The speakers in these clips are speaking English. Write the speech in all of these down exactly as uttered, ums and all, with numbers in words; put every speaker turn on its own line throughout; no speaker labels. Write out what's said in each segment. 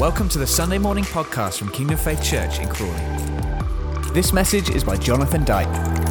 Welcome to the Sunday morning podcast from Kingdom Faith Church in Crawley. This message is by Jonathan Dyke.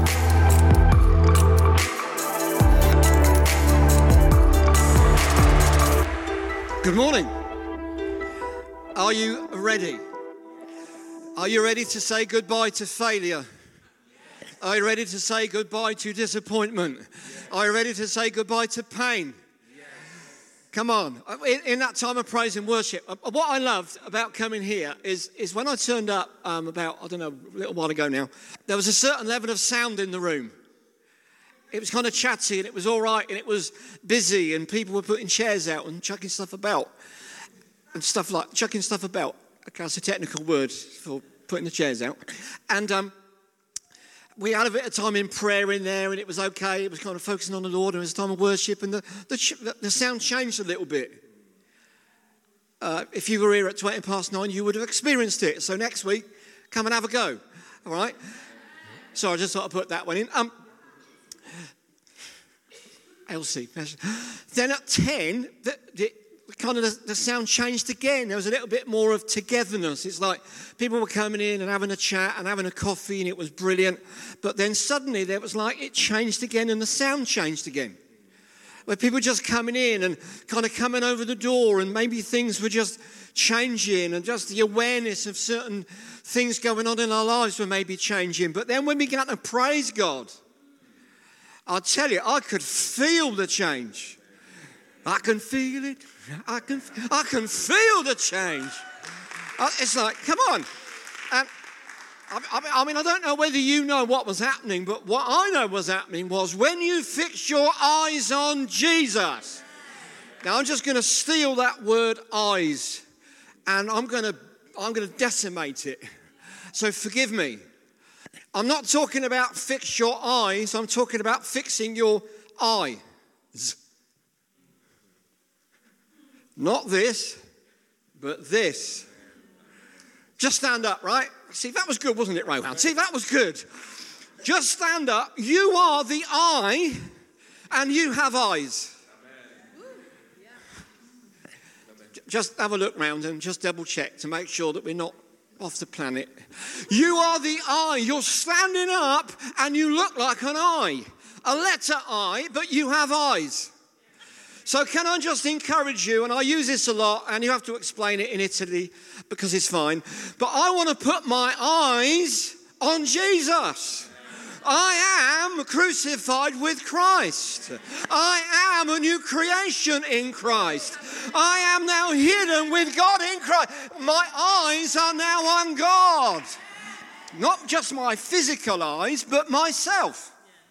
Good morning. Are you ready? Are you ready to say goodbye to failure? Are you ready to say goodbye to disappointment? Are you ready to say goodbye to pain? Come on. In, in that time of praise and worship, what I loved about coming here is, is when I turned up um, about, I don't know, a little while ago now, there was a certain level of sound in the room. It was kind of chatty and it was all right and it was busy and people were putting chairs out and chucking stuff about and stuff like, chucking stuff about. Okay, that's a technical word for putting the chairs out. And um, we had a bit of time in prayer in there and it was okay. It was kind of focusing on the Lord and it was a time of worship and the, the, the sound changed a little bit. Uh, if you were here at twenty past nine, you would have experienced it. So next week, come and have a go. All right? So I just thought I'd put that one in. Um, Elsie. Then at ten, the, the, kind of the, the sound changed again. There was a little bit more of togetherness. It's like people were coming in and having a chat and having a coffee and it was brilliant. But then suddenly there was like it changed again and the sound changed again. Where people were just coming in and kind of coming over the door and maybe things were just changing and just the awareness of certain things going on in our lives were maybe changing. But then when we began to praise God, I'll tell you, I could feel the change. I can feel it. I can I can feel the change. It's like, come on. And I, I mean, I don't know whether you know what was happening, but what I know was happening was when you fix your eyes on Jesus. Now, I'm just going to steal that word eyes, and I'm going to I'm going to decimate it. So forgive me. I'm not talking about fix your eyes. I'm talking about fixing your eyes. Not this, but this. Just stand up, right? See, that was good, wasn't it, Rohan? See, that was good. Just stand up. You are the eye, and you have eyes. Just have a look round and just double check to make sure that we're not off the planet. You are the eye. You're standing up and you look like an eye. A letter I, but you have eyes. So can I just encourage you, and I use this a lot, and you have to explain it in Italy because it's fine, but I want to put my eyes on Jesus. I am crucified with Christ. I am a new creation in Christ. I am now hidden with God in Christ. My eyes are now on God. Not just my physical eyes, but myself.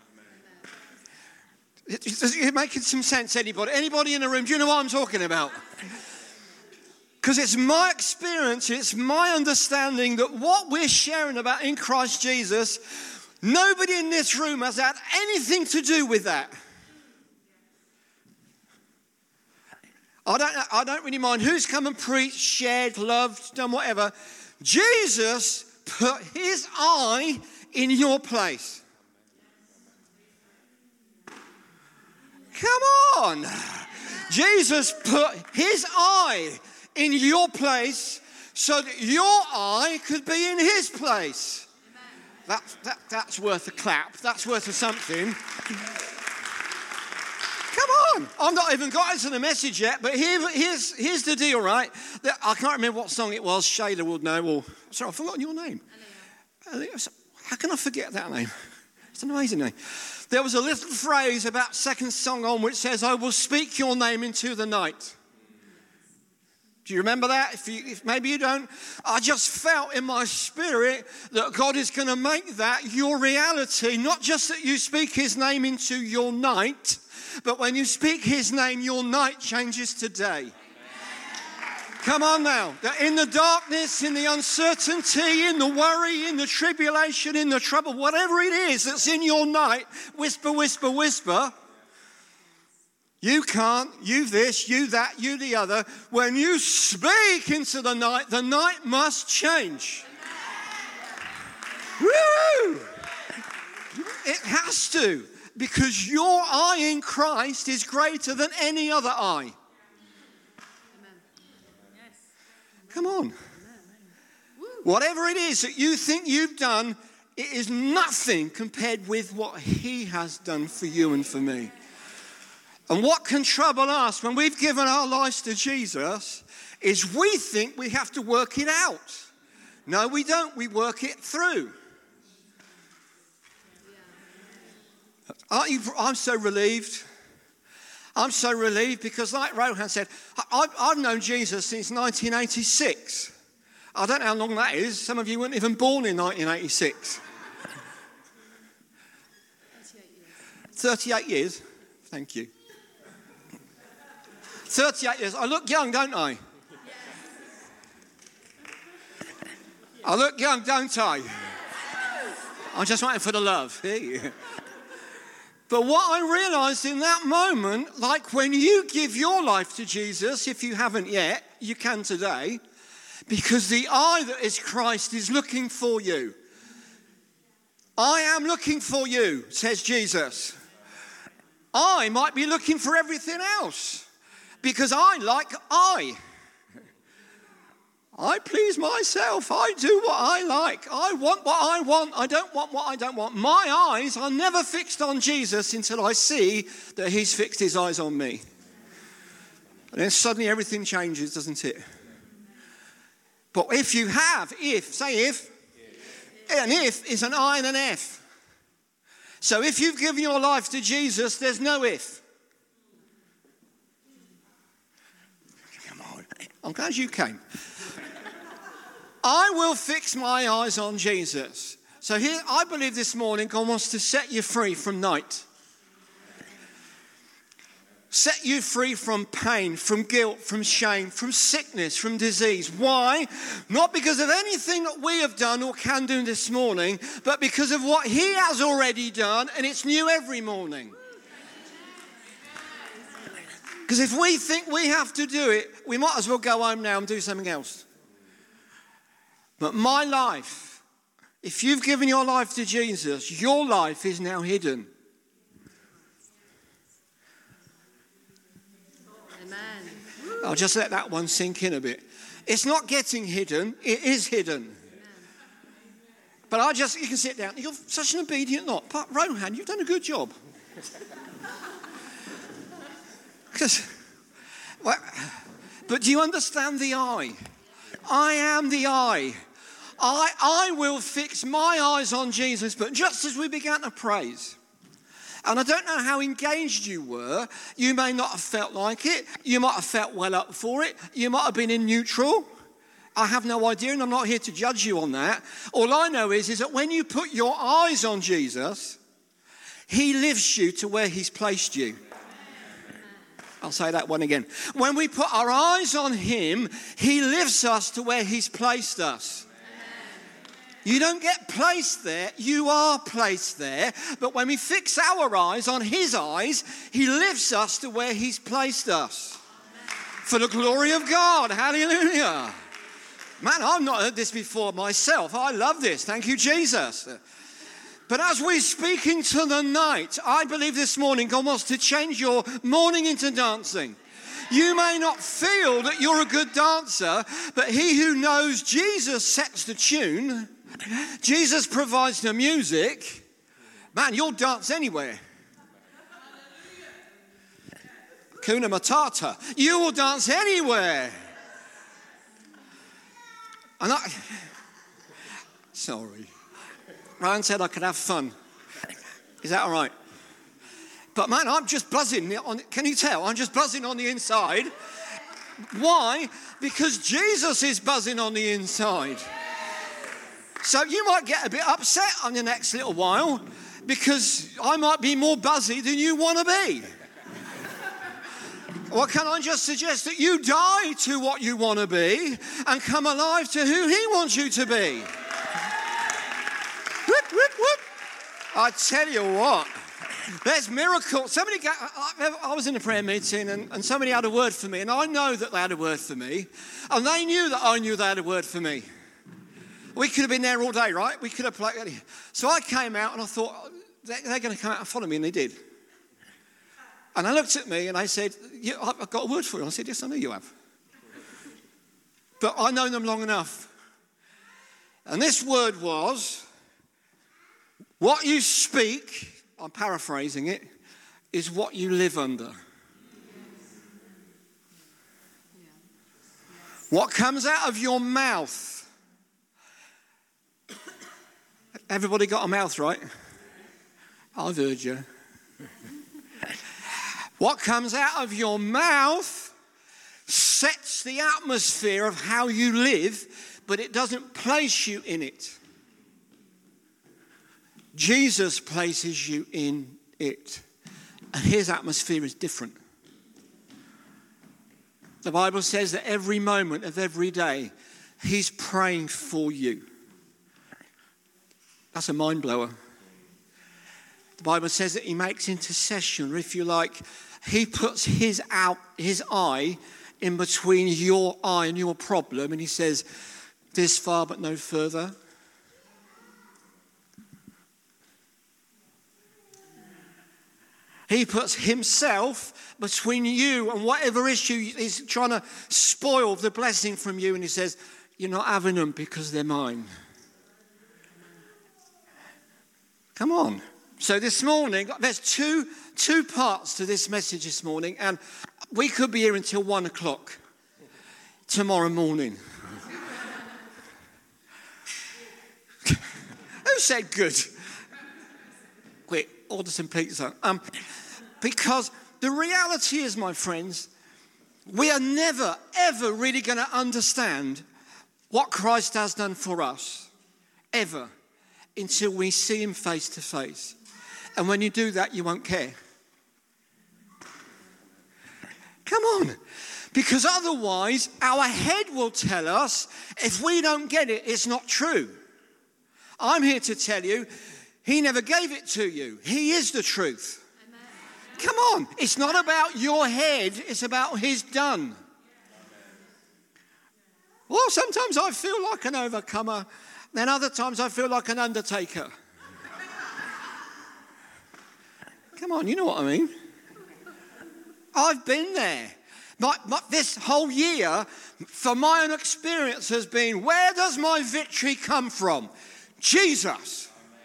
Is it making some sense, anybody? Anybody in the room? Do you know what I'm talking about? Because it's my experience, it's my understanding that what we're sharing about in Christ Jesus, nobody in this room has had anything to do with that. I don't, I don't really mind who's come and preached, shared, loved, done whatever. Jesus put his eye in your place. Come on. Jesus put his eye in your place so that your eye could be in his place. That, that, that's worth a clap. That's worth a something. Come on. I've not even got into the message yet, but here, here's, here's the deal, right? I can't remember what song it was. Shayla would know. Or, sorry, I've forgotten your name. How can I forget that name? It's an amazing name. There was a little phrase about second song on which says, I will speak your name into the night. Do you remember that? If, you, if maybe you don't, I just felt in my spirit that God is going to make that your reality. Not just that you speak his name into your night, but when you speak his name, your night changes today. Come on now. In the darkness, in the uncertainty, in the worry, in the tribulation, in the trouble, whatever it is that's in your night, whisper, whisper, whisper. You can't, you this, you that, you the other. When you speak into the night, the night must change. Woo! It has to, because your eye in Christ is greater than any other eye. Come on. Whatever it is that you think you've done, it is nothing compared with what he has done for you and for me. And what can trouble us when we've given our lives to Jesus is we think we have to work it out. No, we don't. We work it through. Aren't you, I'm so relieved. I'm so relieved because like Rohan said, I've, I've known Jesus since nineteen eighty-six. I don't know how long that is. Some of you weren't even born in nineteen eighty-six. thirty-eight years. Thank you. thirty-eight years. I look young, don't I? I look young, don't I? I'm just waiting for the love. But what I realized in that moment, like when you give your life to Jesus, if you haven't yet, you can today, because the eye that is Christ is looking for you. I am looking for you, says Jesus. I might be looking for everything else, because I like I. I please myself. I do what I like. I want what I want. I don't want what I don't want. My eyes are never fixed on Jesus until I see that he's fixed his eyes on me. And then suddenly everything changes, doesn't it? But if you have, if, say if, an if is an I and an F. So if you've given your life to Jesus, there's no if. Come on, I'm glad you came. I will fix my eyes on Jesus. So here, I believe this morning God wants to set you free from night. Set you free from pain, from guilt, from shame, from sickness, from disease. Why? Not because of anything that we have done or can do this morning, but because of what he has already done, and it's new every morning. Because if we think we have to do it, we might as well go home now and do something else. But my life, if you've given your life to Jesus, your life is now hidden. Amen. I'll just let that one sink in a bit. It's not getting hidden, it is hidden. Amen. But I just, you can sit down. You're such an obedient lot. But Rohan, you've done a good job. Because, well, but do you understand the I? I am the I. I, I will fix my eyes on Jesus. But just as we began to praise, and I don't know how engaged you were, you may not have felt like it. You might have felt well up for it. You might have been in neutral. I have no idea, and I'm not here to judge you on that. All I know is, is that when you put your eyes on Jesus, he lifts you to where he's placed you. I'll say that one again. When we put our eyes on him, he lifts us to where he's placed us. You don't get placed there, you are placed there. But when we fix our eyes on his eyes, he lifts us to where he's placed us. For the glory of God. Hallelujah. Man, I've not heard this before myself. I love this. Thank you, Jesus. But as we speak into the night, I believe this morning God wants to change your morning into dancing. You may not feel that you're a good dancer, but he who knows Jesus sets the tune. Jesus provides the music. Man, you'll dance anywhere. Kuna Matata. You will dance anywhere. And I... Sorry. Ryan said I could have fun. Is that all right? But man, I'm just buzzing. On, can you tell? I'm just buzzing on the inside. Why? Because Jesus is buzzing on the inside. So you might get a bit upset on the next little while because I might be more buzzy than you want to be. Or can I just suggest that you die to what you want to be and come alive to who he wants you to be? Whoop, whoop, whoop. I tell you what, there's miracles. Somebody got, I, I was in a prayer meeting and, and somebody had a word for me, and I know that they had a word for me, and they knew that I knew they had a word for me. We could have been there all day, right? We could have played. So I came out and I thought, they're, they're going to come out and follow me, and they did. And they looked at me and they said, yeah, I've got a word for you. I said, yes, I know you have. but I know them long enough. And this word was, what you speak, I'm paraphrasing it, is what you live under. What comes out of your mouth. Everybody got a mouth, right? I've heard you. What comes out of your mouth sets the atmosphere of how you live, but it doesn't place you in it. Jesus places you in it. And his atmosphere is different. The Bible says that every moment of every day, he's praying for you. That's a mind blower. The Bible says that he makes intercession, or if you like, he puts his out, his eye in between your eye and your problem, and he says, this far but no further. He puts himself between you and whatever issue is trying to spoil the blessing from you. And he says, you're not having them because they're mine. Come on. So this morning, there's two, two parts to this message this morning. And we could be here until one o'clock tomorrow morning. Who said good? Quick, order some pizza. Um, because the reality is, my friends, we are never, ever really going to understand what Christ has done for us, ever, until we see him face to face. And when you do that, you won't care. Come on. Because otherwise, our head will tell us, if we don't get it, it's not true. I'm here to tell you, he never gave it to you. He is the truth. Amen. Come on. It's not about your head. It's about his done. Well, sometimes I feel like an overcomer. Then other times I feel like an undertaker. Come on, you know what I mean. I've been there. My, my, this whole year, from my own experience, has been, where does my victory come from? Jesus.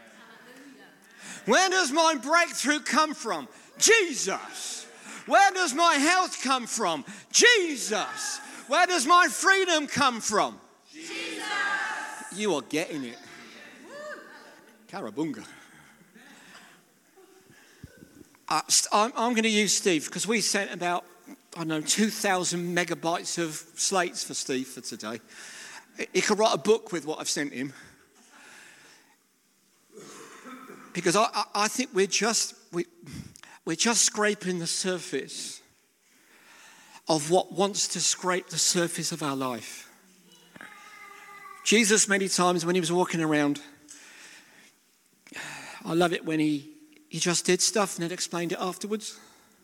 Where does my breakthrough come from? Jesus. Where does my health come from? Jesus. Where does my freedom come from? Jesus. You are getting it. Carabunga. Uh, I'm, I'm going to use Steve because we sent about, I don't know, two thousand megabytes of slates for Steve for today. He could write a book with what I've sent him. Because I, I, I think we're just, we, we're just scraping the surface of what wants to scrape the surface of our life. Jesus, many times when he was walking around, I love it when he, he just did stuff and then explained it afterwards.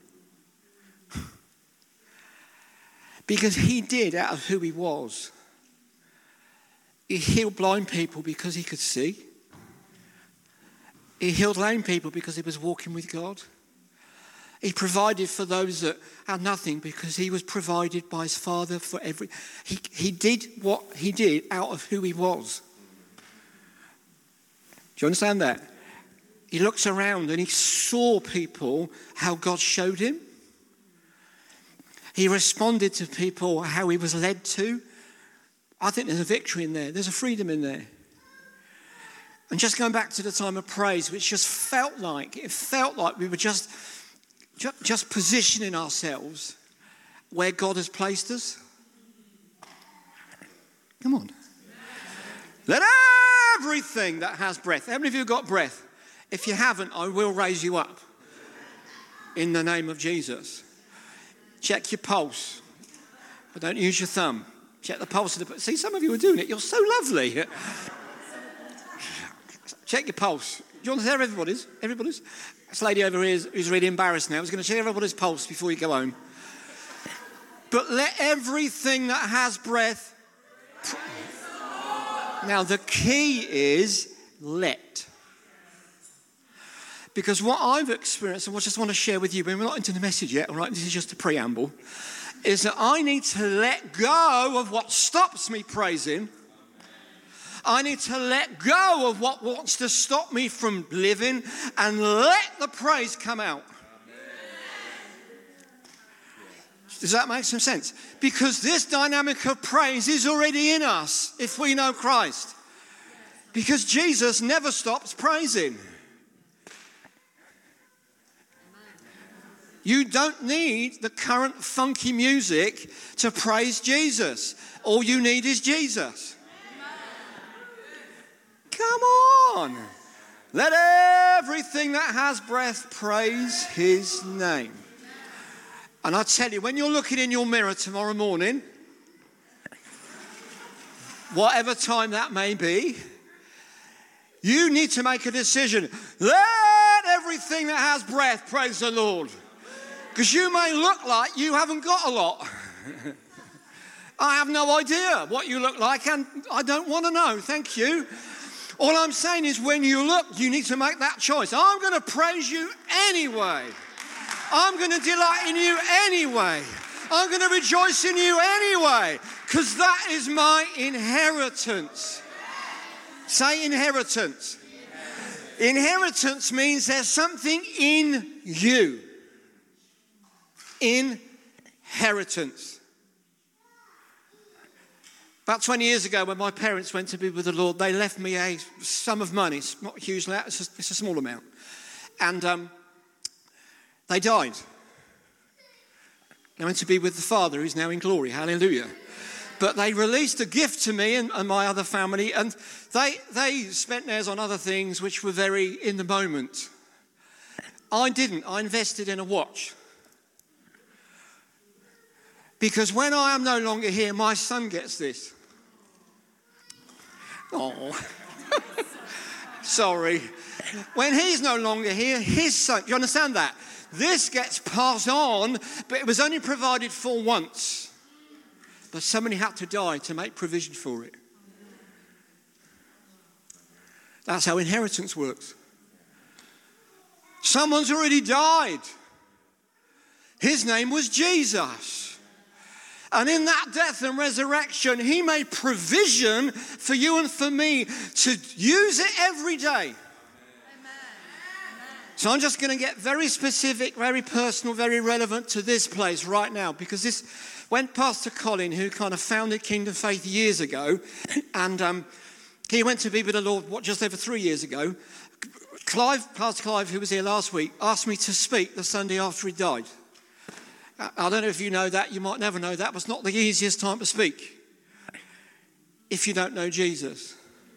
Because he did out of who he was. He healed blind people because he could see. He healed lame people because he was walking with God. He provided for those that had nothing because he was provided by his Father for every... He, he did what he did out of who he was. Do you understand that? He looks around and he saw people, how God showed him. He responded to people how he was led to. I think there's a victory in there. There's a freedom in there. And just going back to the time of praise, which just felt like, it felt like we were just, just, just positioning ourselves where God has placed us. Come on. Let everything that has breath. How many of you have got breath? If you haven't, I will raise you up. In the name of Jesus. Check your pulse. But don't use your thumb. Check the pulse of the... See, some of you are doing it. You're so lovely. Check your pulse. Do you want to hear everybody's? Everybody's? This lady over here is, is really embarrassed now. I was going to check everybody's pulse before you go home. But let everything that has breath... Now, the key is let. Because what I've experienced, and what I just want to share with you, but we're not into the message yet, all right? This is just a preamble, is that I need to let go of what stops me praising. I need to let go of what wants to stop me from living and let the praise come out. Does that make some sense? Because this dynamic of praise is already in us if we know Christ. Because Jesus never stops praising. You don't need the current funky music to praise Jesus. All you need is Jesus. Come on. Let everything that has breath praise his name. And I tell you, when you're looking in your mirror tomorrow morning, whatever time that may be, you need to make a decision. Let everything that has breath praise the Lord. Because you may look like you haven't got a lot. I have no idea what you look like, and I don't want to know. Thank you. All I'm saying is when you look, you need to make that choice. I'm going to praise you anyway. I'm going to delight in you anyway. I'm going to rejoice in you anyway. Because that is my inheritance. Say inheritance. Inheritance means there's something in you. Inheritance. About twenty years ago, when my parents went to be with the Lord, they left me a sum of money. It's not a huge amount, it's a, it's a small amount. And um, they died. They went to be with the Father, who's now in glory. Hallelujah. But they released a gift to me and, and my other family, and they, they spent theirs on other things which were very in the moment. I didn't. I invested in a watch. Because when I am no longer here, my son gets this. Oh, sorry. When he's no longer here, his son, do you understand that? This gets passed on, but it was only provided for once. But somebody had to die to make provision for it. That's how inheritance works. Someone's already died. His name was Jesus. And in that death and resurrection, he made provision for you and for me to use it every day. Amen. So I'm just going to get very specific, very personal, very relevant to this place right now. Because this, when Pastor Colin, who kind of founded Kingdom Faith years ago, and um, he went to be with the Lord, what, just over three years ago, Clive, Pastor Clive, who was here last week, asked me to speak the Sunday after he died. I don't know if you know that, you might never know that, but it's not the easiest time to speak if you don't know Jesus.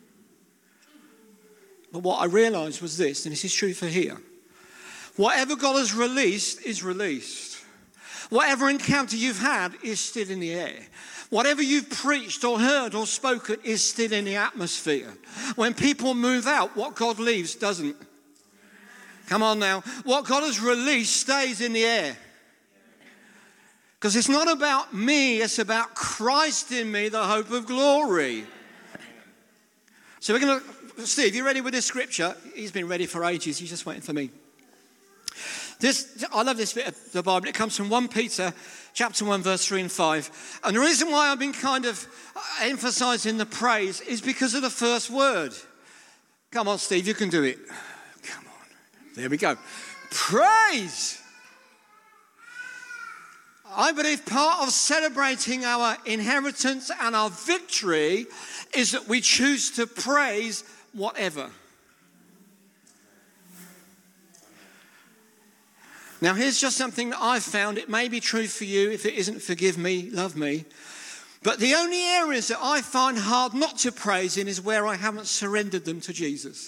But what I realised was this, and this is true for here. Whatever God has released is released. Whatever encounter you've had is still in the air. Whatever you've preached or heard or spoken is still in the atmosphere. When people move out, what God leaves doesn't. Come on now. What God has released stays in the air. Because it's not about me, it's about Christ in me, the hope of glory. So we're going to, Steve, you ready with this scripture? He's been ready for ages, he's just waiting for me. This, I love this bit of the Bible. It comes from First Peter chapter one, verse three and five. And the reason why I've been kind of emphasizing the praise is because of the first word. Come on, Steve, you can do it. Come on. There we go. Praise. I believe part of celebrating our inheritance and our victory is that we choose to praise whatever. Now, here's just something that I've found. It may be true for you. If it isn't, forgive me, love me. But the only areas that I find hard not to praise in is where I haven't surrendered them to Jesus.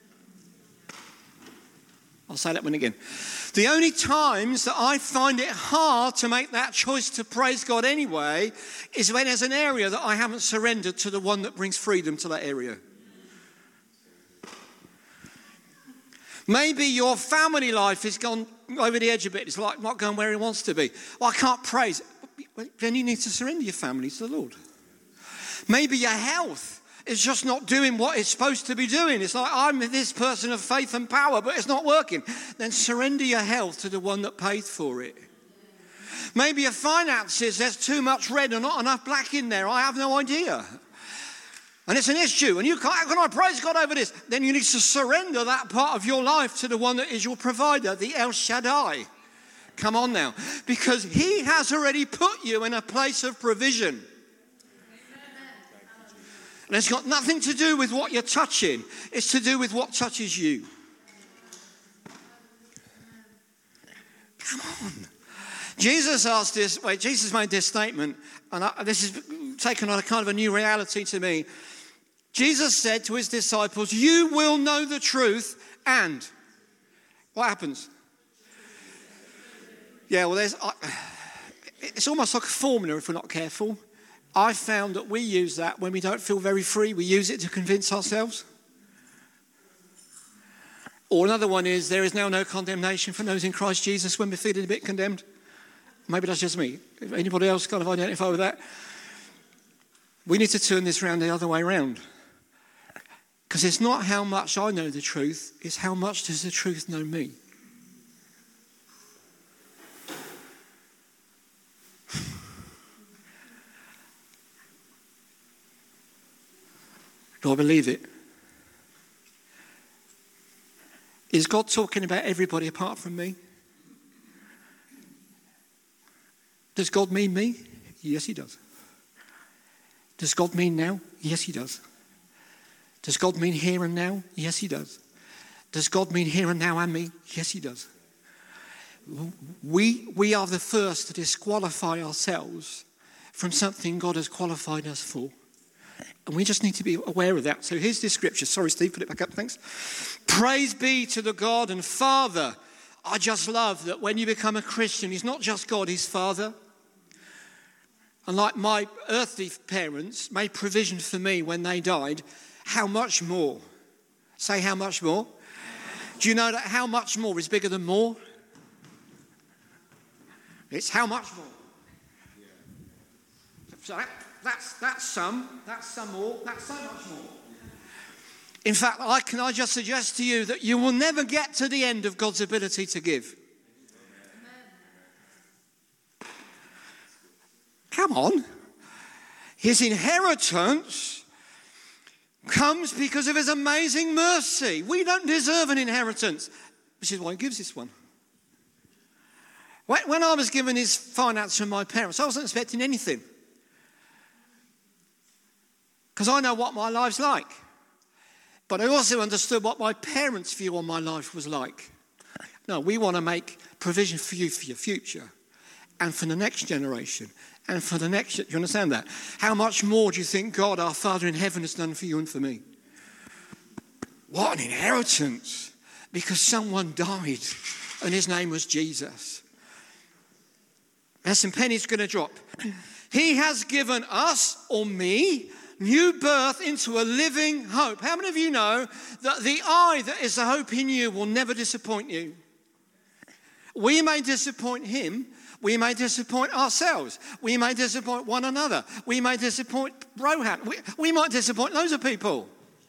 I'll say that one again. The only times that I find it hard to make that choice to praise God anyway is when there's an area that I haven't surrendered to the one that brings freedom to that area. Maybe your family life has gone over the edge a bit. It's like not going where it wants to be. Well, I can't praise. Then you need to surrender your family to the Lord. Maybe your health is just not doing what it's supposed to be doing. It's like, I'm this person of faith and power, but it's not working. Then surrender your health to the one that paid for it. Maybe your finances, there's too much red and not enough black in there. I have no idea. And it's an issue, and you can't, how can I praise God over this? Then you need to surrender that part of your life to the one that is your provider, the El Shaddai. Come on now. Because he has already put you in a place of provision. And it's got nothing to do with what you're touching. It's to do with what touches you. Come on. Jesus asked this, wait, Jesus made this statement, and I, this has taken on a kind of a new reality to me. Jesus said to his disciples, you will know the truth, and what happens? Yeah, well, there's, uh, it's almost like a formula if we're not careful. I found that we use that when we don't feel very free. We use it to convince ourselves. Or another one is, there is now no condemnation for those in Christ Jesus when we're feeling a bit condemned. Maybe that's just me. If anybody else kind of identify with that? We need to turn this around the other way around. Because it's not how much I know the truth, it's how much does the truth know me. Do I believe it? Is God talking about everybody apart from me? Does God mean me? Yes, he does. Does God mean now? Yes, he does. Does God mean here and now? Yes, he does. Does God mean here and now and me? Yes, he does. We, we are the first to disqualify ourselves from something God has qualified us for. And we just need to be aware of that. So here's this scripture. Sorry, Steve, put it back up, thanks. Praise be to the God and Father. I just love that when you become a Christian, he's not just God, he's Father. And like my earthly parents made provision for me when they died, how much more? Say how much more? Do you know that how much more is bigger than more? It's how much more. So that, that's, that's some, that's some more, that's so much more. In fact, I, can I just suggest to you that you will never get to the end of God's ability to give. Come on. His inheritance comes because of his amazing mercy. We don't deserve an inheritance, which is why he gives this one. When I was given his finance from my parents, I wasn't expecting anything. Because I know what my life's like. But I also understood what my parents' view on my life was like. No, we want to make provision for you for your future and for the next generation and for the next... Do you understand that? How much more do you think God, our Father in heaven, has done for you and for me? What an inheritance. Because someone died and his name was Jesus. There's some pennies going to drop. He has given us, or me, new birth into a living hope. How many of you know that the eye that is the hope in you will never disappoint you? We may disappoint him. We may disappoint ourselves. We may disappoint one another. We may disappoint Rohan. We, we might disappoint loads of people.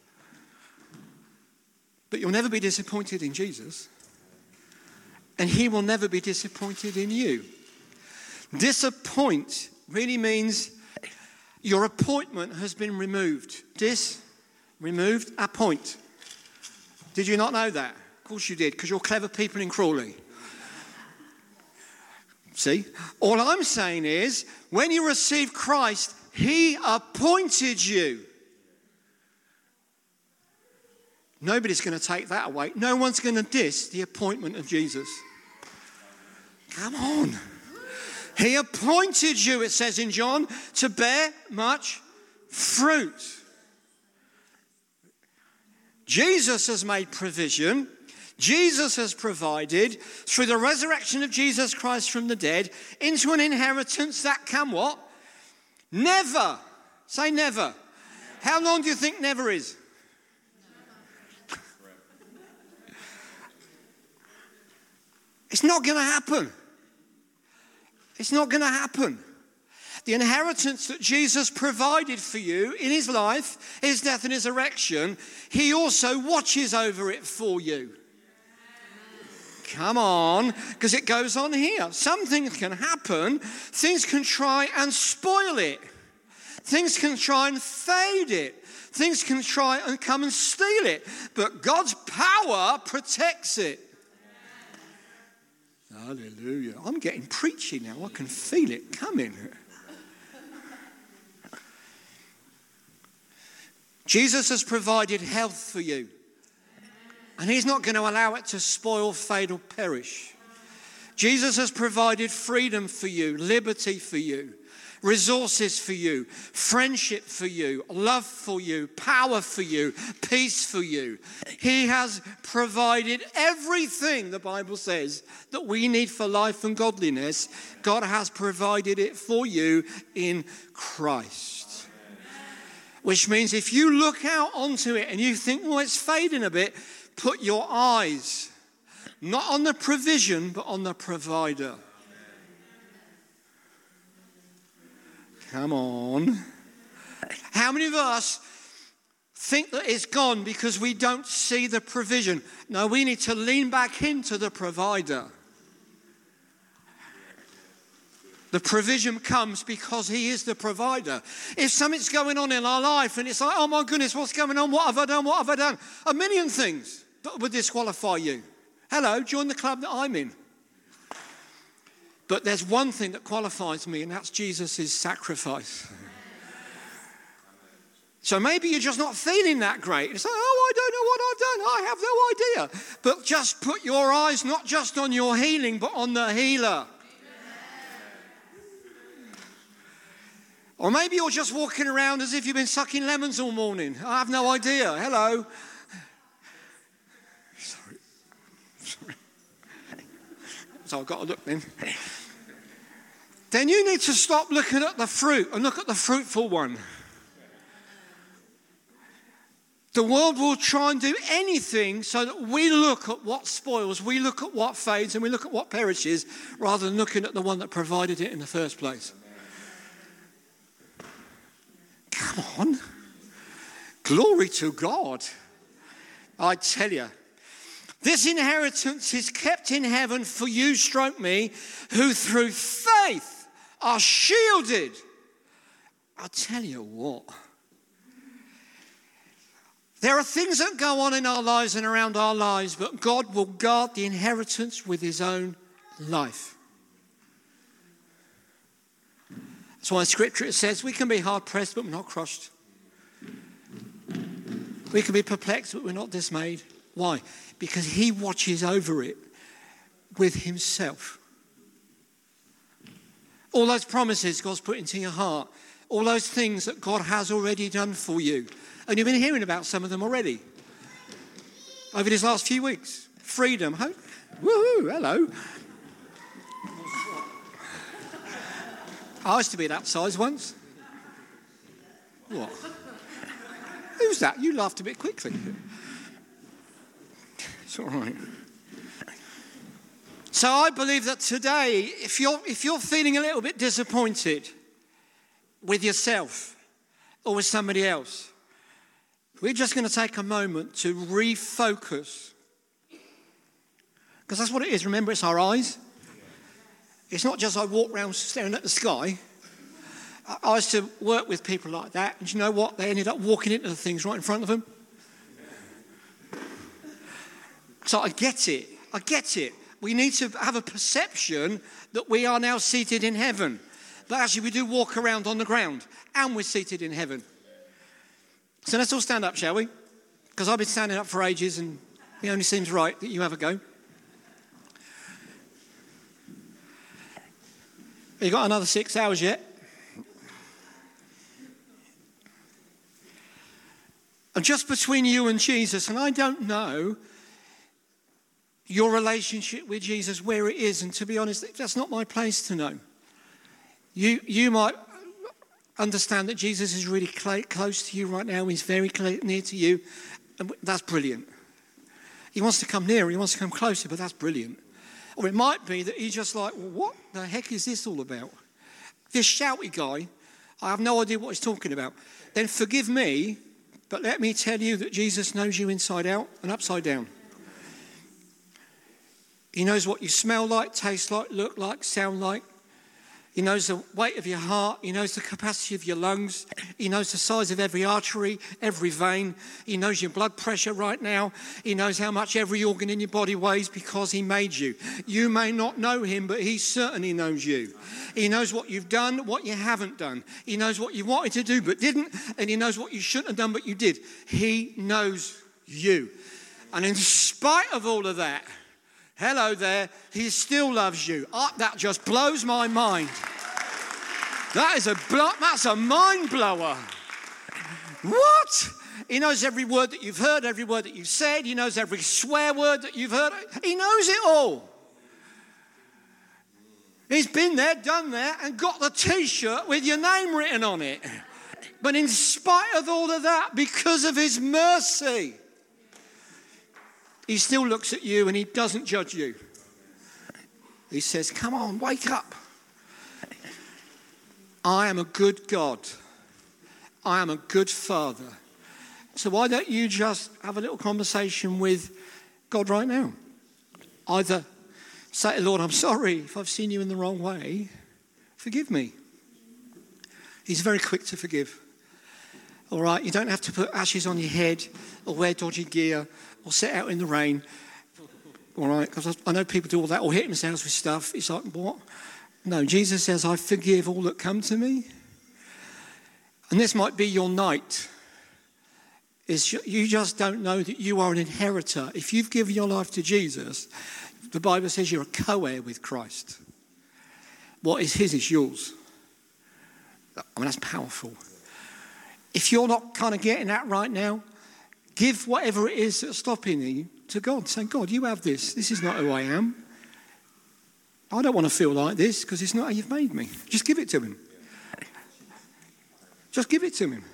But you'll never be disappointed in Jesus. And he will never be disappointed in you. Disappoint really means your appointment has been removed. Dis, removed, appoint. Did you not know that? Of course you did, because you're clever people in Crawley. See? All I'm saying is, when you receive Christ, he appointed you. Nobody's going to take that away. No one's going to diss the appointment of Jesus. Come on. He appointed you, it says in John, to bear much fruit. Jesus has made provision. Jesus has provided, through the resurrection of Jesus Christ from the dead, into an inheritance that can what? Never. Say never. How long do you think never is? It's not going to happen. It's not going to happen. The inheritance that Jesus provided for you in his life, his death and his resurrection, he also watches over it for you. Come on, because it goes on here. Some things can happen. Things can try and spoil it. Things can try and fade it. Things can try and come and steal it. But God's power protects it. Hallelujah. I'm getting preachy now. I can feel it coming. Jesus has provided health for you. And he's not going to allow it to spoil, fade, or perish. Jesus has provided freedom for you, liberty for you, resources for you, friendship for you, love for you, power for you, peace for you. He has provided everything, the Bible says, that we need for life and godliness. God has provided it for you in Christ. Which means if you look out onto it and you think, well, it's fading a bit, put your eyes not on the provision, but on the provider. Come on. How many of us think that it's gone because we don't see the provision? No, we need to lean back into the provider. The provision comes because he is the provider. If something's going on in our life and it's like, oh my goodness, what's going on? What have I done? What have I done? A million things that would disqualify you. Hello, join the club that I'm in. But there's one thing that qualifies me, and that's Jesus' sacrifice. So maybe you're just not feeling that great. It's like, oh, I don't know what I've done. I have no idea. But just put your eyes not just on your healing, but on the healer. Or maybe you're just walking around as if you've been sucking lemons all morning. I have no idea. Hello. Sorry. Sorry. So I've got to look then. Then you need to stop looking at the fruit and look at the fruitful one. The world will try and do anything so that we look at what spoils, we look at what fades, and we look at what perishes, rather than looking at the one that provided it in the first place. Come on. Glory to God. I tell you. This inheritance is kept in heaven for you, stroke me, who through faith are shielded. I tell you what. There are things that go on in our lives and around our lives, but God will guard the inheritance with his own life. That's why in Scripture it says we can be hard pressed, but we're not crushed. We can be perplexed, but we're not dismayed. Why? Because he watches over it with himself. All those promises God's put into your heart, all those things that God has already done for you. And you've been hearing about some of them already over these last few weeks. Freedom, hope. Woohoo, hello. I used to be that size once. What? Who's that? You laughed a bit quickly. It's all right. So I believe that today, if you're, if you're feeling a little bit disappointed with yourself or with somebody else, we're just going to take a moment to refocus. Because that's what it is. Remember, it's our eyes. It's not just I walk around staring at the sky. I used to work with people like that. And you know what? They ended up walking into the things right in front of them. So I get it. I get it. We need to have a perception that we are now seated in heaven. But actually we do walk around on the ground. And we're seated in heaven. So let's all stand up, shall we? Because I've been standing up for ages and it only seems right that you have a go. You got another six hours yet? And just between you and Jesus, and I don't know your relationship with Jesus, where it is, and to be honest, that's not my place to know. You, you might understand that Jesus is really cl- close to you right now. He's very cl- near to you. And that's brilliant. He wants to come nearer. He wants to come closer, but that's brilliant. Or it might be that he's just like, well, what the heck is this all about? This shouty guy, I have no idea what he's talking about. Then forgive me, but let me tell you that Jesus knows you inside out and upside down. He knows what you smell like, taste like, look like, sound like. He knows the weight of your heart. He knows the capacity of your lungs. He knows the size of every artery, every vein. He knows your blood pressure right now. He knows how much every organ in your body weighs because he made you. You may not know him, but he certainly knows you. He knows what you've done, what you haven't done. He knows what you wanted to do but didn't, and he knows what you shouldn't have done but you did. He knows you. And in spite of all of that, hello there, he still loves you. Oh, that just blows my mind. That is a blo- that's a mind blower. What? He knows every word that you've heard, every word that you've said. He knows every swear word that you've heard. He knows it all. He's been there, done that, and got the T-shirt with your name written on it. But in spite of all of that, because of his mercy, he still looks at you and he doesn't judge you. He says, come on, wake up. I am a good God. I am a good Father. So why don't you just have a little conversation with God right now? Either say to the Lord, I'm sorry if I've seen you in the wrong way. Forgive me. He's very quick to forgive. All right, you don't have to put ashes on your head or wear dodgy gear or sit out in the rain, all right? Because I know people do all that, or hit themselves with stuff. It's like, what? No, Jesus says, I forgive all that come to me. And this might be your night. Is you just don't know that you are an inheritor. If you've given your life to Jesus, the Bible says you're a co-heir with Christ. What is his is yours. I mean, that's powerful. If you're not kind of getting that right now, give whatever it is that's stopping you to God. Say, God, you have this. This is not who I am. I don't want to feel like this because it's not how you've made me. Just give it to him. Just give it to him.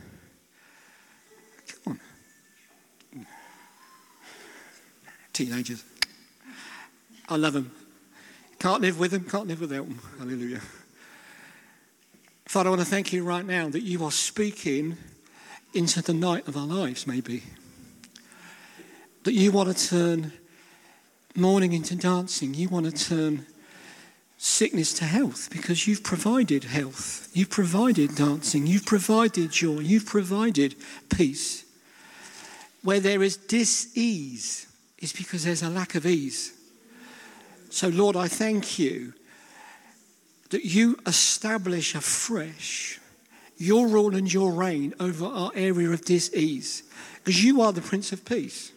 Come on. Teenagers. I love them. Can't live with them, can't live without them. Hallelujah. Father, I want to thank you right now that you are speaking into the night of our lives, maybe. That you want to turn mourning into dancing. You want to turn sickness to health because you've provided health. You've provided dancing. You've provided joy. You've provided peace. Where there is dis-ease is because there's a lack of ease. So, Lord, I thank you that you establish afresh your rule and your reign over our area of dis-ease, because you are the Prince of Peace.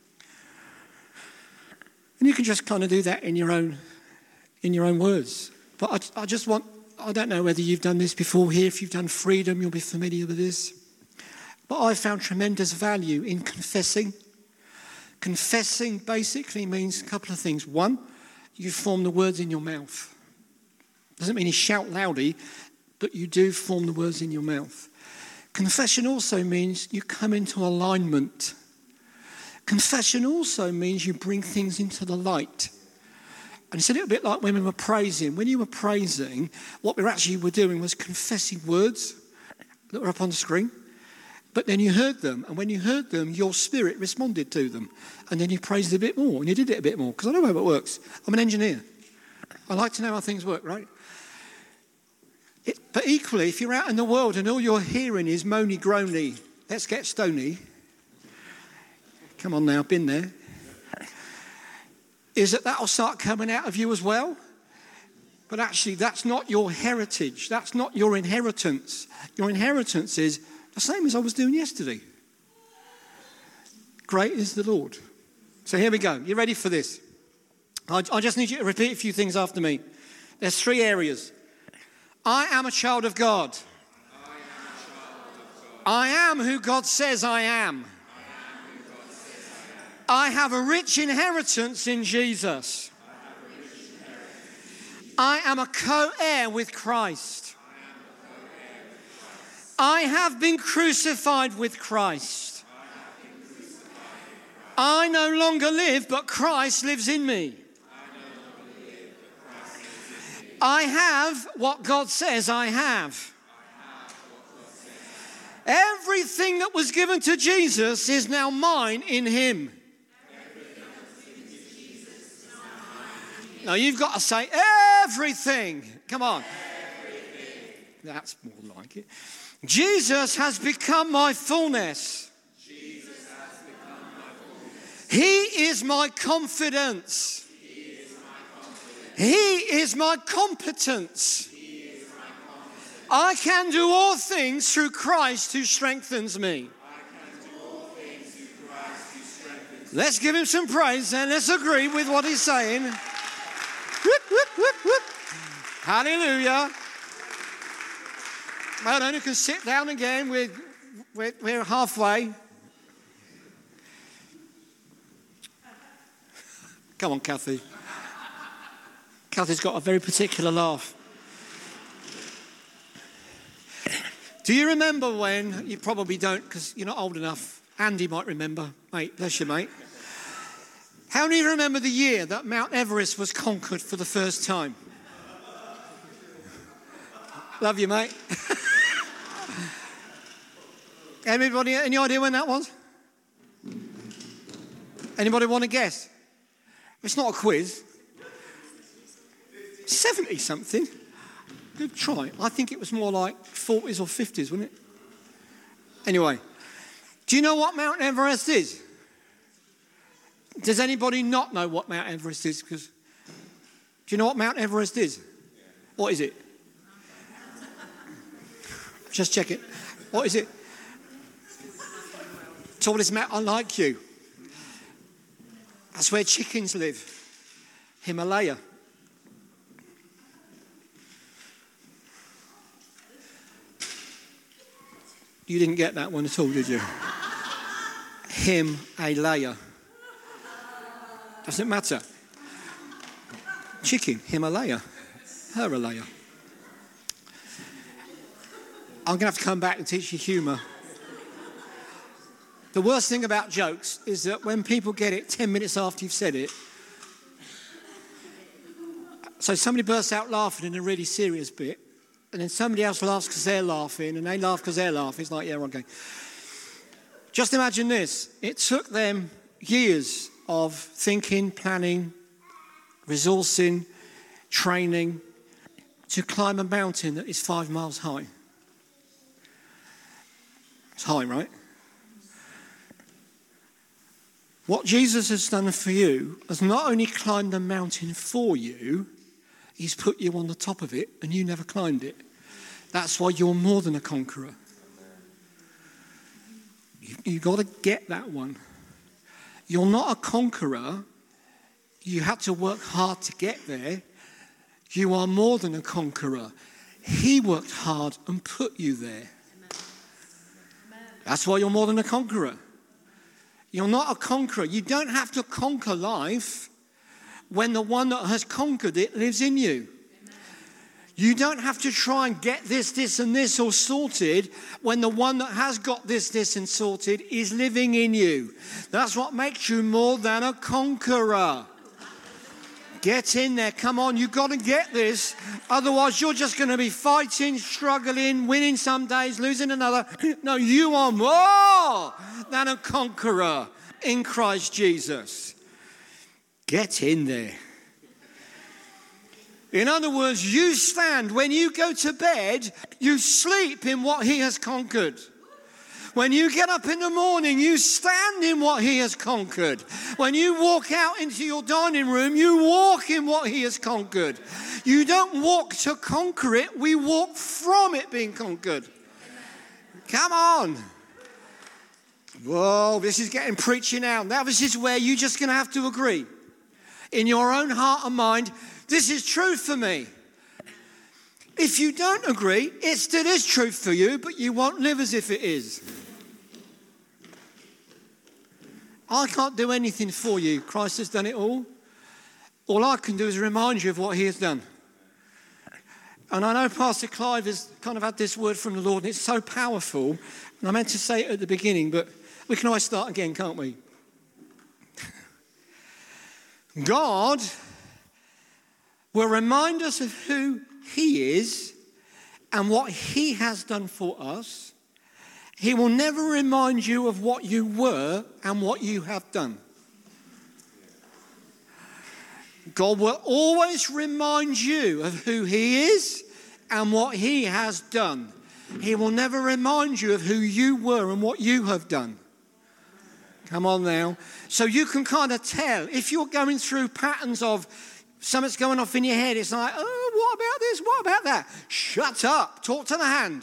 And you can just kind of do that in your own in your own words. But I, I just want, I don't know whether you've done this before here. If you've done freedom, you'll be familiar with this. But I found tremendous value in confessing. Confessing basically means a couple of things. One, you form the words in your mouth. Doesn't mean you shout loudly, but you do form the words in your mouth. Confession also means you come into alignment. Confession also means you bring things into the light. And it's a little bit like when we were praising. When you were praising, what we actually were doing was confessing words that were up on the screen. But then you heard them, and when you heard them, your spirit responded to them. And then you praised a bit more, and you did it a bit more, because I know how it works. I'm an engineer. I like to know how things work, right? It, but equally, if you're out in the world and all you're hearing is moany, groany, let's get stony. Come on now, been there. Is that that'll start coming out of you as well? But actually, that's not your heritage. That's not your inheritance. Your inheritance is the same as I was doing yesterday. Great is the Lord. So here we go. You ready for this? I, I just need you to repeat a few things after me. There's three areas. I am a child of God. I am, a child of God. I am who God says I am. I have a rich inheritance in Jesus. I am a co-heir with Christ. I have been crucified with Christ. I no longer live, but Christ lives in me. I have what God says I have. Everything that was given to Jesus is now mine in him. Now you've got to say everything. Come on. Everything. That's more like it. Jesus has become my fullness. Jesus has become my fullness. He is my confidence. He is my confidence. He is my competence. He is my competence. I can do all things through Christ who strengthens me. Let's give him some praise and let's agree with what he's saying. Whoop, whoop, whoop, whoop. Hallelujah. Well done, you can sit down again. We're, we're, we're halfway. Come on, Kathy. Kathy's got a very particular laugh. Do you remember when, you probably don't because you're not old enough. Andy might remember. Mate, bless you, mate. How many of you remember the year that Mount Everest was conquered for the first time? Love you, mate. Anybody, any idea when that was? Anybody want to guess? It's not a quiz. seventy something. Good try. I think it was more like forties or fifties, wasn't it? Anyway. Do you know what Mount Everest is? Does anybody not know what Mount Everest is? Because do you know what Mount Everest is? What is it? Just check it. What is it? Tallest mountain like you. That's where chickens live. Himalaya. You didn't get that one at all, did you? Himalaya. Doesn't matter. Chicken, Himalaya. Himalaya. I'm going to have to come back and teach you humour. The worst thing about jokes is that when people get it ten minutes after you've said it, so somebody bursts out laughing in a really serious bit, and then somebody else laughs because they're laughing, and they laugh because they're laughing. It's like, yeah, okay. Just imagine this. It took them years of thinking, planning, resourcing, training to climb a mountain that is five miles high. It's high, right? What Jesus has done for you has not only climbed the mountain for you, he's put you on the top of it and you never climbed it. That's why you're more than a conqueror. You, you've got to get that one. You're not a conqueror. You had to work hard to get there. You are more than a conqueror. He worked hard and put you there. That's why you're more than a conqueror. You're not a conqueror. You don't have to conquer life when the one that has conquered it lives in you. You don't have to try and get this, this, and this all sorted when the one that has got this, this, and sorted is living in you. That's what makes you more than a conqueror. Get in there. Come on, you've got to get this. Otherwise, you're just going to be fighting, struggling, winning some days, losing another. No, you are more than a conqueror in Christ Jesus. Get in there. In other words, you stand, when you go to bed, you sleep in what he has conquered. When you get up in the morning, you stand in what he has conquered. When you walk out into your dining room, you walk in what he has conquered. You don't walk to conquer it, we walk from it being conquered. Come on. Whoa, this is getting preachy now. Now this is where you're just going to have to agree. In your own heart and mind, this is truth for me. If you don't agree, it still is truth for you, but you won't live as if it is. I can't do anything for you. Christ has done it all. All I can do is remind you of what he has done. And I know Pastor Clive has kind of had this word from the Lord, and it's so powerful. And I meant to say it at the beginning, but we can always start again, can't we? God will remind us of who he is and what he has done for us. He will never remind you of what you were and what you have done. God will always remind you of who he is and what he has done. He will never remind you of who you were and what you have done. Come on now. So you can kind of tell if you're going through patterns of something's going off in your head. It's like, oh, what about this? What about that? Shut up. Talk to the hand.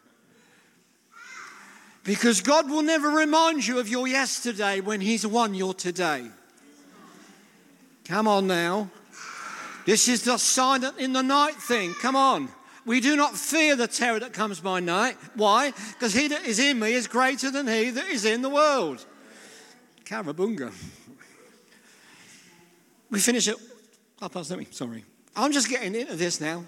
Because God will never remind you of your yesterday when he's won your today. Come on now. This is the silent in the night thing. Come on. We do not fear the terror that comes by night. Why? Because he that is in me is greater than he that is in the world. Carabunga. We finish at half past, don't we? Sorry. I'm just getting into this now.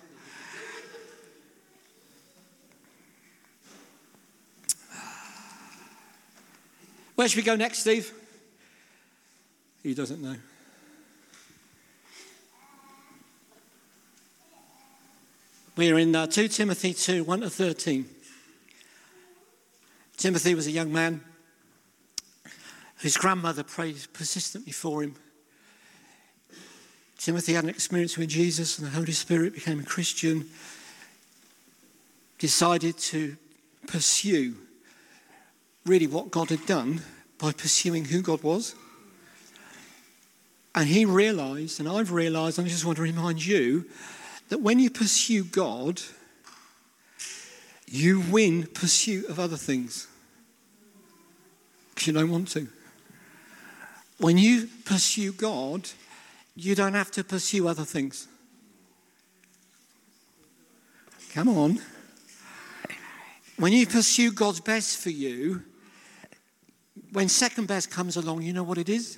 Where should we go next, Steve? He doesn't know. We're in uh, Second Timothy two, one to thirteen. Timothy was a young man. His grandmother prayed persistently for him. Timothy had an experience with Jesus and the Holy Spirit, became a Christian, decided to pursue really what God had done by pursuing who God was. And he realised, and I've realised, and I just want to remind you, that when you pursue God, you win pursuit of other things. Because you don't want to. When you pursue God, you don't have to pursue other things. Come on. When you pursue God's best for you, when second best comes along, you know what it is?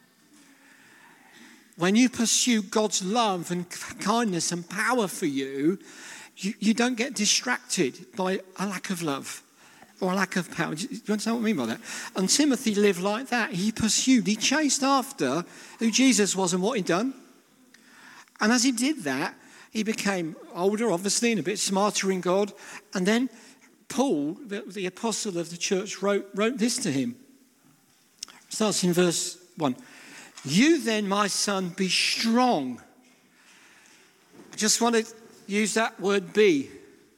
When you pursue God's love and kindness and power for you, you, you don't get distracted by a lack of love or a lack of power. Do you understand what I mean by that? And Timothy lived like that. He pursued, he chased after who Jesus was and what he'd done. And as he did that, he became older, obviously, and a bit smarter in God. And then Paul, the, the apostle of the church, wrote, wrote this to him. It starts in verse one. You then, my son, be strong. I just want to use that word be.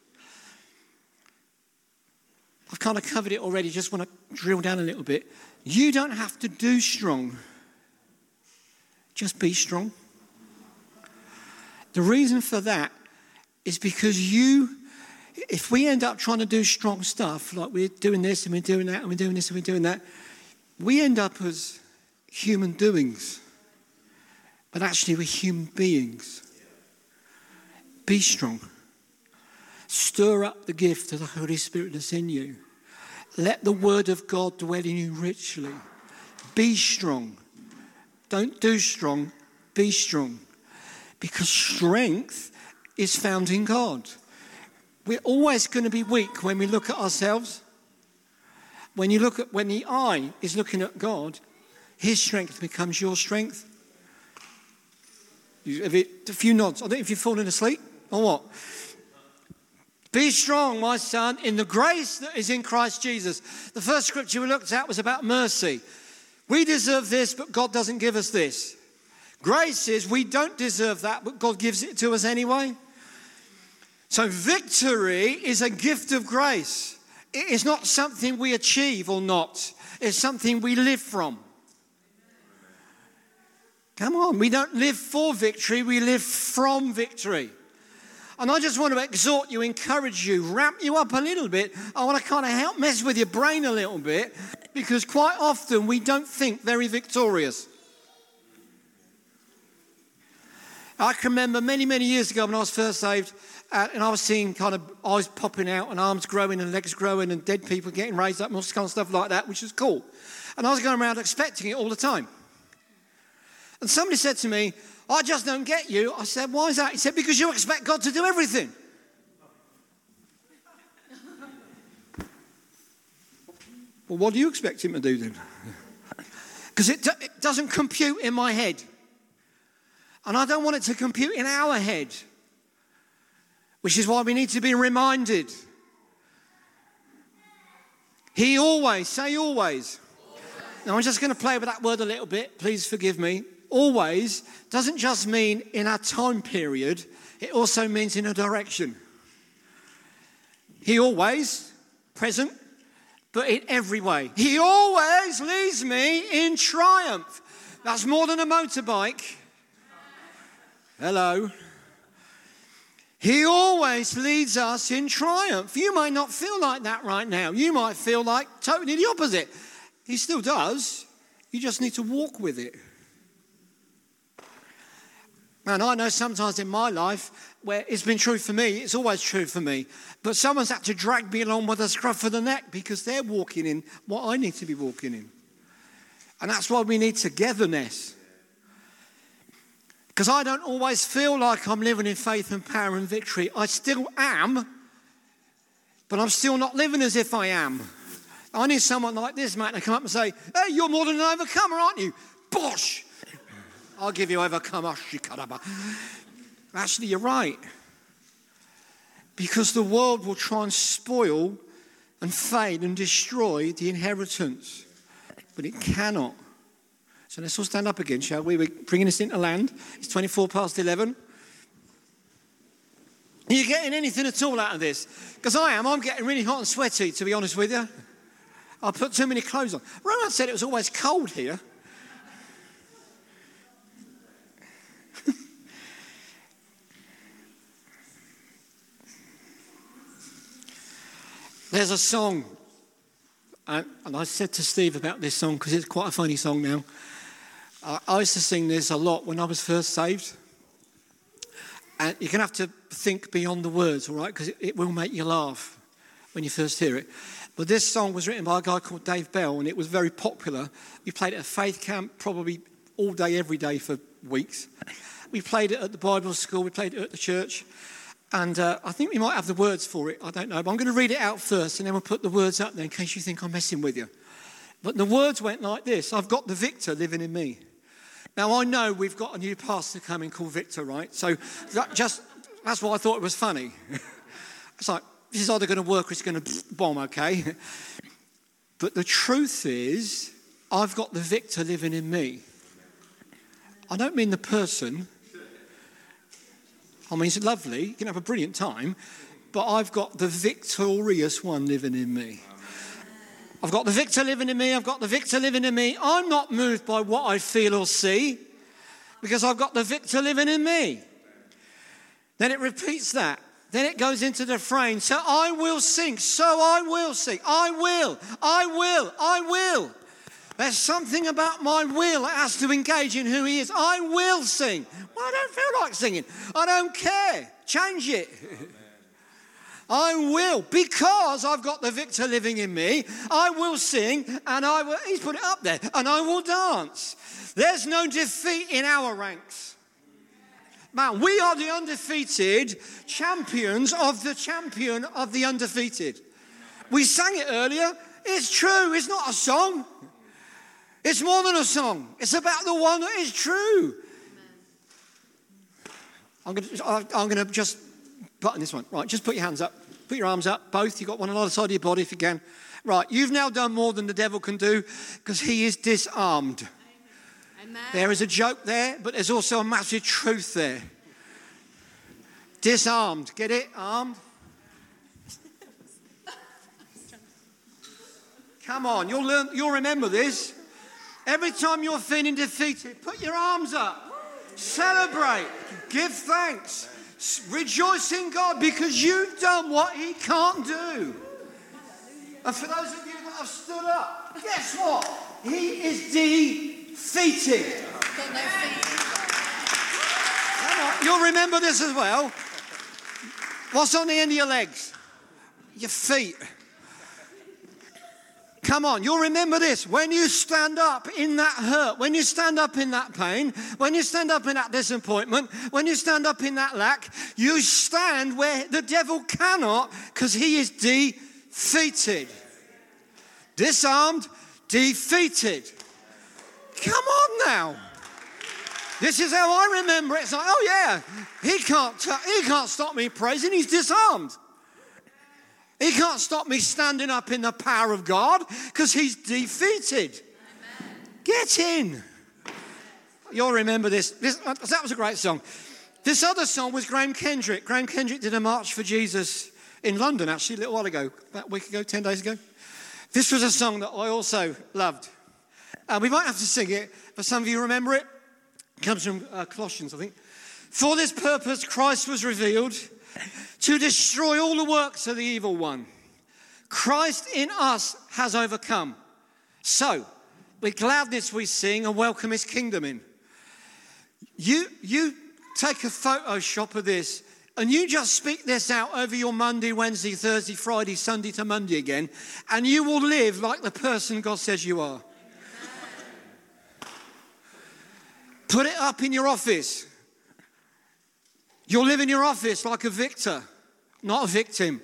I've kind of covered it already, just want to drill down a little bit. You don't have to do strong. Just be strong. The reason for that is because you, if we end up trying to do strong stuff, like we're doing this and we're doing that and we're doing this and we're doing that, we end up as human doings, but actually we're human beings. Be strong. Stir up the gift of the Holy Spirit that's in you. Let the word of God dwell in you richly. Be strong. Don't do strong, be strong. Because strength is found in God. We're always going to be weak when we look at ourselves. When you look at, when the eye is looking at God, his strength becomes your strength. You, a few nods. I don't know if you've fallen asleep or what. Be strong, my son, in the grace that is in Christ Jesus. The first scripture we looked at was about mercy. We deserve this, but God doesn't give us this. Grace is we don't deserve that, but God gives it to us anyway. So victory is a gift of grace. It is not something we achieve or not. It's something we live from. Come on, we don't live for victory, we live from victory. And I just want to exhort you, encourage you, ramp you up a little bit. I want to kind of help mess with your brain a little bit, because quite often we don't think very victorious. I can remember many, many years ago when I was first saved, uh, and I was seeing kind of eyes popping out and arms growing and legs growing and dead people getting raised up and all this kind of stuff like that, which was cool. And I was going around expecting it all the time. And somebody said to me, I just don't get you. I said, why is that? He said, because you expect God to do everything. Well, what do you expect him to do then? Because it, do, it doesn't compute in my head. And I don't want it to compute in our head. Which is why we need to be reminded. He always, say always. Now I'm just going to play with that word a little bit. Please forgive me. always doesn't just mean in our time period, it also means in a direction. He always, present, but in every way. He always leads me in triumph. That's more than a motorbike. Hello. He always leads us in triumph. You might not feel like that right now. You might feel like totally the opposite. He still does. You just need to walk with it. And I know sometimes in my life where it's been true for me, it's always true for me, but someone's had to drag me along with a scruff of the neck because they're walking in what I need to be walking in. And that's why we need togetherness. Because I don't always feel like I'm living in faith and power and victory. I still am, but I'm still not living as if I am. I need someone like this, Matt, to come up and say, hey, you're more than an overcomer, aren't you? Bosh! I'll give you overcomer. Actually, you're right. Because the world will try and spoil and fade and destroy the inheritance. But it cannot. So let's all stand up again, shall we? We're bringing us into land. It's twenty-four past eleven. Are you getting anything at all out of this? Because I am. I'm getting really hot and sweaty, to be honest with you. I put too many clothes on. Rowan said it was always cold here. There's a song, and, and I said to Steve about this song because it's quite a funny song now. Uh, I used to sing this a lot when I was first saved. And you're going to have to think beyond the words, all right, because it, it will make you laugh when you first hear it. But this song was written by a guy called Dave Bell, and it was very popular. We played it at faith camp probably all day, every day for weeks. We played it at the Bible school. We played it at the church. And uh, I think we might have the words for it. I don't know. But I'm going to read it out first, and then we'll put the words up there in case you think I'm messing with you. But the words went like this. I've got the victor living in me. Now, I know we've got a new pastor coming called Victor, right? So that just that's why I thought it was funny. It's like, this is either going to work or it's going to bomb, okay? But the truth is, I've got the victor living in me. I don't mean the person. I mean, it's lovely. You can have a brilliant time. But I've got the victorious one living in me. I've got the victor living in me. I've got the victor living in me. I'm not moved by what I feel or see because I've got the victor living in me. Then it repeats that. Then it goes into the refrain. So I will sing. So I will sing. I will. I will. I will. There's something about my will that has to engage in who he is. I will sing. Well, I don't feel like singing. I don't care. Change it. I will, because I've got the victor living in me, I will sing, and I will, he's put it up there, and I will dance. There's no defeat in our ranks. Man, we are the undefeated champions of the champion of the undefeated. We sang it earlier. It's true. It's not a song. It's more than a song. It's about the one that is true. I'm going to, I'm going to just button this one. Right, just put your hands up. Put your arms up, both. You've got one on either side of your body if you can. Right, you've now done more than the devil can do because he is disarmed. Amen. There is a joke there, but there's also a massive truth there. Disarmed. Get it? Armed. Come on, you'll learn. You'll remember this. Every time you're feeling defeated, put your arms up. Celebrate. Give thanks. Rejoice in God because you've done what he can't do. And for those of you that have stood up, guess what? He is defeated. Come on, you'll remember this as well. What's on the end of your legs? Your feet. Come on, you'll remember this. When you stand up in that hurt, when you stand up in that pain, when you stand up in that disappointment, when you stand up in that lack, you stand where the devil cannot because he is defeated. Disarmed, defeated. Come on now. This is how I remember it. It's like, oh yeah, he can't, t- he can't stop me praising. He's disarmed. He can't stop me standing up in the power of God because he's defeated. Amen. Get in. You'll remember this. this. That was a great song. This other song was Graham Kendrick. Graham Kendrick did a March for Jesus in London, actually, a little while ago, about a week ago, ten days ago. This was a song that I also loved. Uh, we might have to sing it, but some of you remember it. It comes from uh, Colossians, I think. For this purpose, Christ was revealed to destroy all the works of the evil one. Christ in us has overcome. So, with gladness we sing and welcome his kingdom in. You, you take a Photoshop of this and you just speak this out over your Monday, Wednesday, Thursday, Friday, Sunday to Monday again, and you will live like the person God says you are. Put it up in your office. You'll live in your office like a victor, not a victim.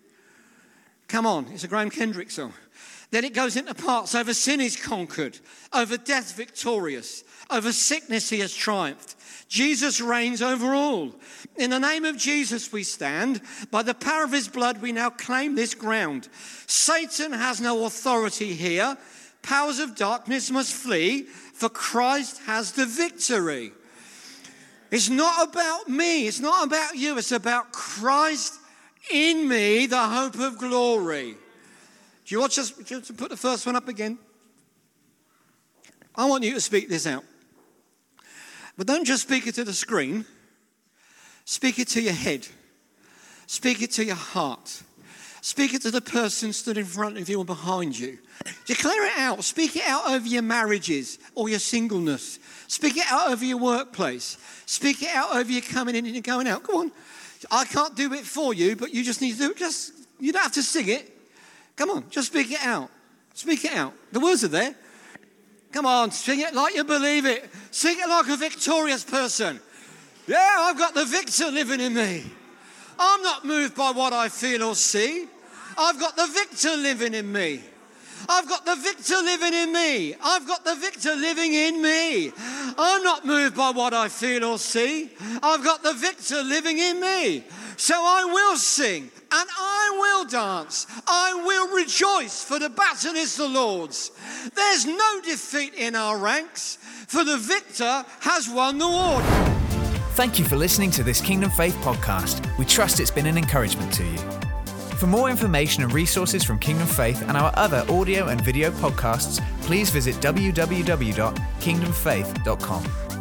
Come on, it's a Graham Kendrick song. Then it goes into parts. Over sin is conquered, over death victorious, over sickness he has triumphed. Jesus reigns over all. In the name of Jesus we stand. By the power of his blood we now claim this ground. Satan has no authority here. Powers of darkness must flee, for Christ has the victory. It's not about me. It's not about you. It's about Christ in me, the hope of glory. Do you want us to put the first one up again? I want you to speak this out. But don't just speak it to the screen. Speak it to your head. Speak it to your heart. Speak it to the person stood in front of you or behind you. Declare it out. Speak it out over your marriages or your singleness. Speak it out over your workplace. Speak it out over your coming in and your going out. Come on. I can't do it for you, but you just need to do it. Just, you don't have to sing it. Come on, just speak it out. Speak it out. The words are there. Come on, sing it like you believe it. Sing it like a victorious person. Yeah, I've got the victor living in me. I'm not moved by what I feel or see. I've got the victor living in me. I've got the victor living in me. I've got the victor living in me. I'm not moved by what I feel or see. I've got the victor living in me. So I will sing and I will dance. I will rejoice, for the battle is the Lord's. There's no defeat in our ranks, for the victor has won the war.
Thank you for listening to this Kingdom Faith podcast. We trust it's been an encouragement to you. For more information and resources from Kingdom Faith and our other audio and video podcasts, please visit w w w dot kingdom faith dot com.